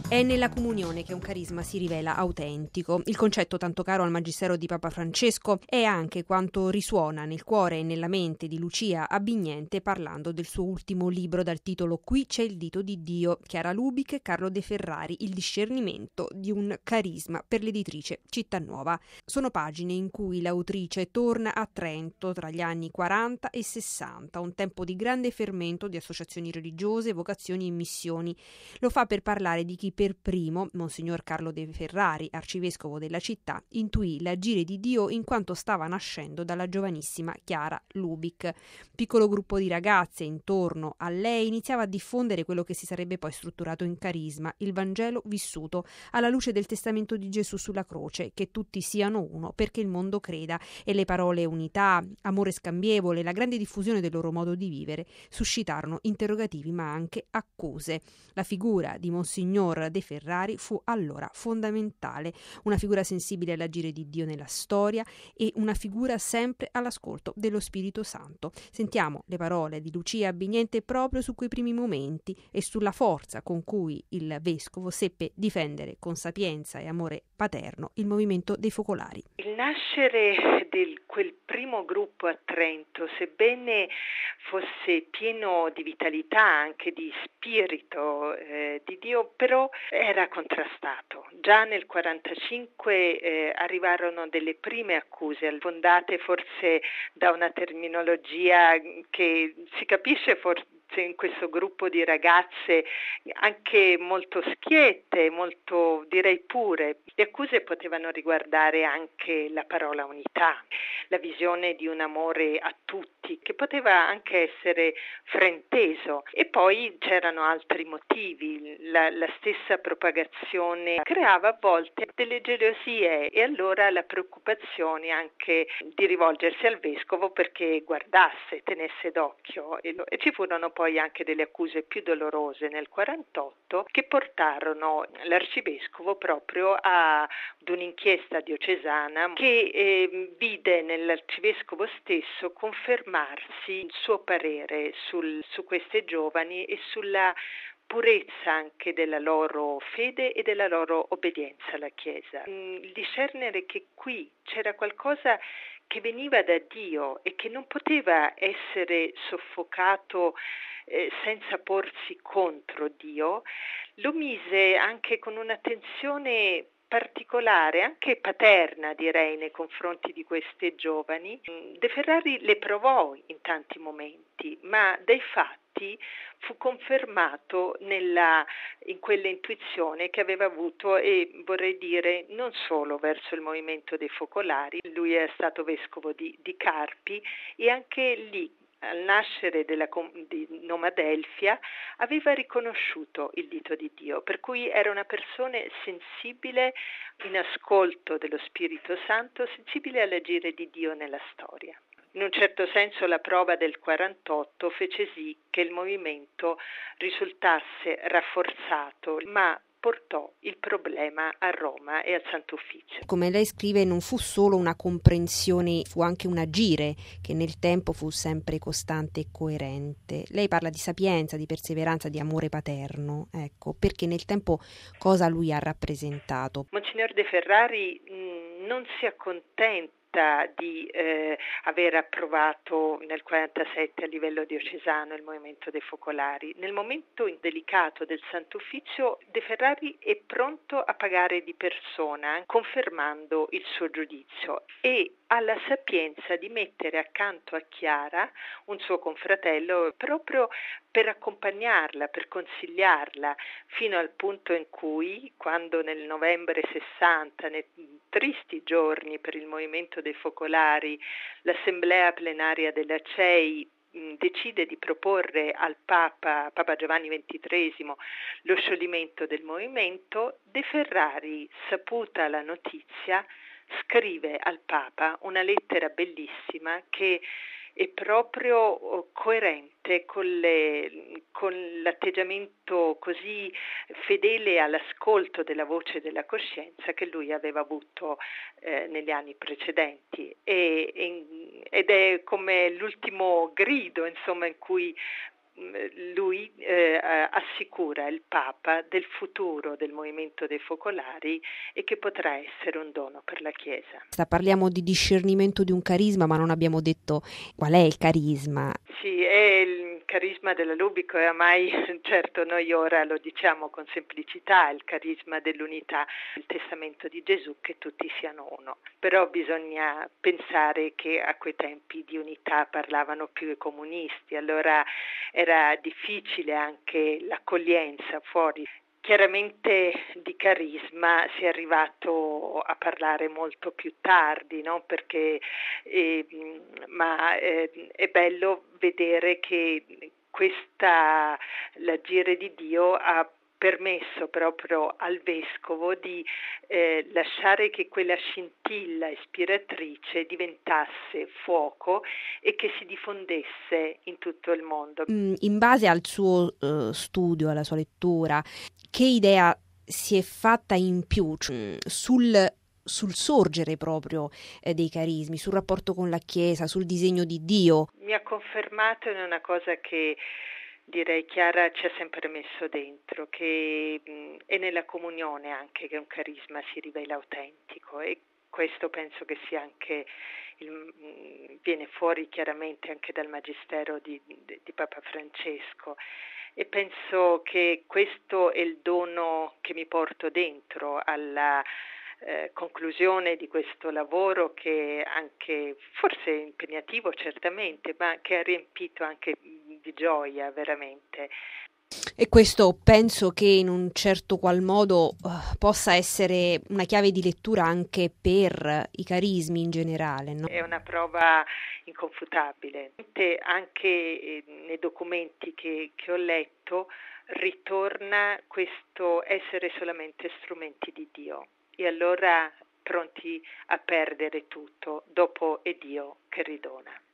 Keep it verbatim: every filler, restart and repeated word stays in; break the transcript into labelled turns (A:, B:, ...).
A: È nella comunione che un carisma si rivela autentico. Il concetto tanto caro al magistero di Papa Francesco è anche quanto risuona nel cuore e nella mente di Lucia Abignente parlando del suo ultimo libro dal titolo Qui c'è il dito di Dio, Chiara Lubic e Carlo De Ferrari, il discernimento di un carisma, per l'editrice Cittanuova. Sono pagine in cui l'autrice torna a Trento tra gli anni quaranta e sessanta, un tempo di grande fermento di associazioni religiose, vocazioni e missioni. Lo fa per parlare di chi per primo, Monsignor Carlo De Ferrari, arcivescovo della città, intuì l'agire di Dio in quanto stava nascendo dalla giovanissima Chiara Lubic. Piccolo gruppo di ragazze intorno a lei iniziava a diffondere quello che si sarebbe poi strutturato in carisma, il Vangelo vissuto alla luce del testamento di Gesù sulla croce, che tutti siano uno perché il mondo creda, e le parole unità, amore scambievole, la grande diffusione del loro modo di vivere suscitarono interrogativi ma anche accuse. La figura di Monsignor De Ferrari fu allora fondamentale, una figura sensibile all'agire di Dio nella storia e una figura sempre all'ascolto dello Spirito Santo. Sentiamo le parole di Lucia Abignente proprio su quei primi momenti e sulla forza con cui il vescovo seppe difendere con sapienza e amore paterno il movimento dei focolari.
B: Il nascere di quel primo gruppo a Trento, sebbene fosse pieno di vitalità, anche di spirito eh, di Dio, però era contrastato. Già nel quarantacinque eh, arrivarono delle prime accuse, fondate forse da una terminologia che si capisce forse in questo gruppo di ragazze anche molto schiette, molto direi pure. Le accuse potevano riguardare anche la parola unità, la visione di un amore a tutti, che poteva anche essere frainteso. E poi c'erano altri motivi, la, la stessa propagazione creava a volte delle gelosie e allora la preoccupazione anche di rivolgersi al vescovo perché guardasse, tenesse d'occhio. E, e ci furono poi anche delle accuse più dolorose nel quarantotto che portarono l'arcivescovo proprio a, ad un'inchiesta diocesana che eh, vide nell'arcivescovo stesso confermarsi il suo parere sul, su queste giovani e sulla purezza anche della loro fede e della loro obbedienza alla Chiesa. Il discernere che qui c'era qualcosa che veniva da Dio e che non poteva essere soffocato eh, senza porsi contro Dio, lo mise anche con un'attenzione particolare, anche paterna direi, nei confronti di queste giovani. De Ferrari le provò in tanti momenti, ma dai fatti fu confermato nella, in quell'intuizione che aveva avuto, e vorrei dire non solo verso il movimento dei focolari. Lui è stato vescovo di, di Carpi e anche lì al nascere della, di Noma Adelphia aveva riconosciuto il dito di Dio, per cui era una persona sensibile, in ascolto dello Spirito Santo, sensibile all'agire di Dio nella storia. In un certo senso la prova del quarantotto fece sì che il movimento risultasse rafforzato, ma portò il problema a Roma e al Santo Uffizio.
A: Come lei scrive, non fu solo una comprensione, fu anche un agire che nel tempo fu sempre costante e coerente. Lei parla di sapienza, di perseveranza, di amore paterno, ecco, perché nel tempo cosa lui ha rappresentato?
B: Monsignor De Ferrari mh, non si accontenta di eh, aver approvato nel quarantasette a livello diocesano il movimento dei focolari. Nel momento delicato del Santo Uffizio De Ferrari è pronto a pagare di persona, confermando il suo giudizio, e ha la sapienza di mettere accanto a Chiara un suo confratello proprio per accompagnarla, per consigliarla, fino al punto in cui, quando nel novembre sessanta, nei tristi giorni per il movimento dei focolari, l'assemblea plenaria della C E I decide di proporre al Papa, Papa Giovanni ventitreesimo, lo scioglimento del movimento, De Ferrari, saputa la notizia, scrive al Papa una lettera bellissima che è proprio coerente con, le, con l'atteggiamento così fedele all'ascolto della voce della coscienza che lui aveva avuto eh, negli anni precedenti, e, e, ed è come l'ultimo grido, insomma, in cui lui eh, assicura il Papa del futuro del movimento dei focolari e che potrà essere un dono per la Chiesa.
A: Parliamo di discernimento di un carisma, ma non abbiamo detto qual è il carisma.
B: Sì, è il carisma della Lubico e ormai, certo, noi ora lo diciamo con semplicità, il carisma dell'unità, il testamento di Gesù che tutti siano uno. Però bisogna pensare che a quei tempi di unità parlavano più i comunisti, allora era difficile anche l'accoglienza fuori. Chiaramente di carisma si è arrivato a parlare molto più tardi, no? Perché eh, ma eh, è bello vedere che questa l'agire di Dio ha permesso proprio al vescovo di eh, lasciare che quella scintilla ispiratrice diventasse fuoco e che si diffondesse in tutto il mondo.
A: In base al suo uh, studio, alla sua lettura, che idea si è fatta in più sul, sul sorgere proprio eh, dei carismi, sul rapporto con la Chiesa, sul disegno di Dio?
B: Mi ha confermato in una cosa che direi Chiara ci ha sempre messo dentro, che mh, è nella comunione anche che un carisma si rivela autentico, e questo penso che sia anche il, mh, viene fuori chiaramente anche dal magistero di, di, di Papa Francesco, e penso che questo è il dono che mi porto dentro alla Eh, conclusione di questo lavoro, che anche forse impegnativo certamente, ma che ha riempito anche di gioia veramente.
A: E questo penso che in un certo qual modo uh, possa essere una chiave di lettura anche per i carismi in generale, no?
B: È una prova inconfutabile. Anche nei documenti che, che ho letto ritorna questo essere solamente strumenti di Dio. E allora pronti a perdere tutto, dopo è Dio che ridona.